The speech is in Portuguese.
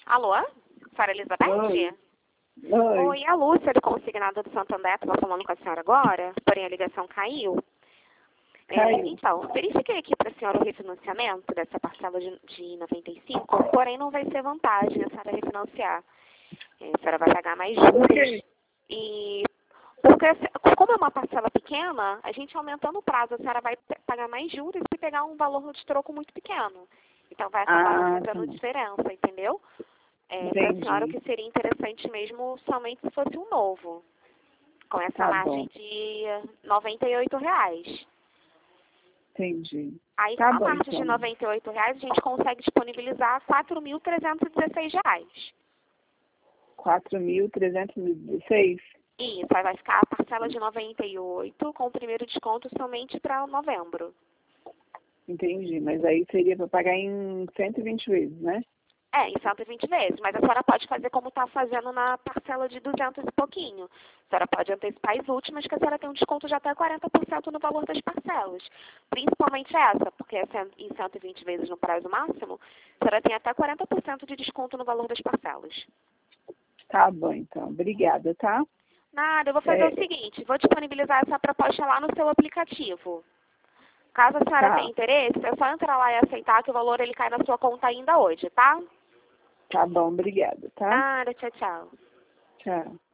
Alô? Senhora Elizabeth? Oi. Oi, a Lúcia do Consignado do Santander, estava falando com a senhora agora, porém a ligação caiu. Caiu. Então, verifiquei aqui para a senhora o refinanciamento dessa parcela de 95, porém não vai ser vantagem a senhora refinanciar. A senhora vai pagar mais juros. E porque, como é uma parcela pequena, a gente aumentando o prazo, a senhora vai pagar mais juros e pegar um valor de troco muito pequeno. Então vai acabar não fazendo diferença, entendeu? Para a senhora o que seria interessante mesmo somente se fosse um novo, com essa margem de R$98. Entendi. Aí, Tá com a bom, margem de R$98, a gente consegue disponibilizar R$4.316. 4.316? Isso, aí vai ficar a parcela de 98 com o primeiro desconto somente para novembro. Entendi, mas aí seria para pagar em 120 vezes, né? Em 120 vezes, mas a senhora pode fazer como está fazendo na parcela de 200 e pouquinho. A senhora pode antecipar as últimas, que a senhora tem um desconto de até 40% no valor das parcelas. Principalmente essa, porque em 120 vezes no prazo máximo, a senhora tem até 40% de desconto no valor das parcelas. Tá bom, então. Obrigada, tá? Nada, eu vou fazer o seguinte, vou disponibilizar essa proposta lá no seu aplicativo. Caso a senhora tenha interesse, é só entrar lá e aceitar que o valor ele cai na sua conta ainda hoje, tá? Tá bom, obrigada, tá? Nada, tchau, tchau. Tchau.